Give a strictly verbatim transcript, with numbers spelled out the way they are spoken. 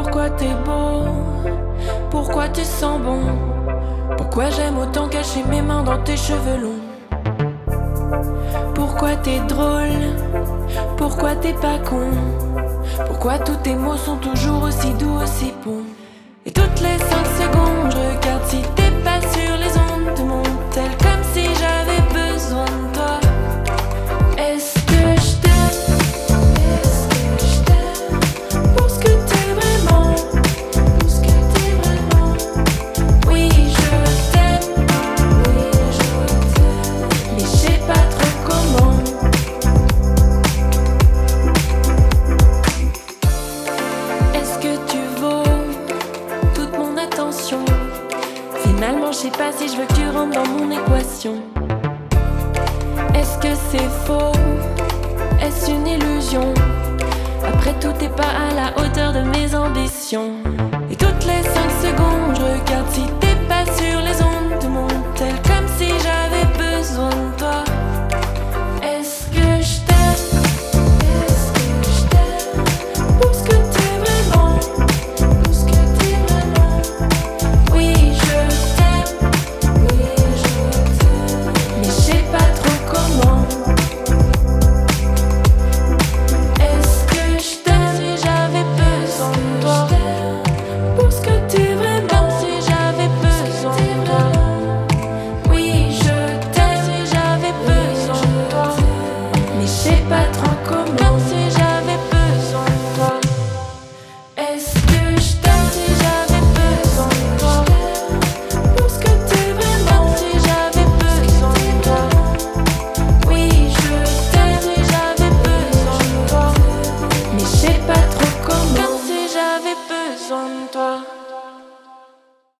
Pourquoi t'es beau? Pourquoi tu sens bon? Pourquoi j'aime autant cacher mes mains dans tes cheveux longs? Pourquoi t'es drôle? Pourquoi t'es pas con? Pourquoi tous tes mots sont toujours aussi doux, aussi bons? Et toutes les cinq secondes, je regarde si t'es pas sur les ondes de mon tel, comme si j'avais besoin de toi. Est-ce que je t'aime? Est-ce que je t'aime? Pour ce que t'es vraiment, pour ce que t'es vraiment. Oui, je t'aime, oui, je t'aime, mais je sais pas trop comment. Est-ce que tu vaux toute mon attention? Finalement, je sais pas si je veux que tu rentres dans mon équation. Est-ce que c'est faux? Est-ce une illusion? Après tout, t'es pas à la hauteur de mes ambitions.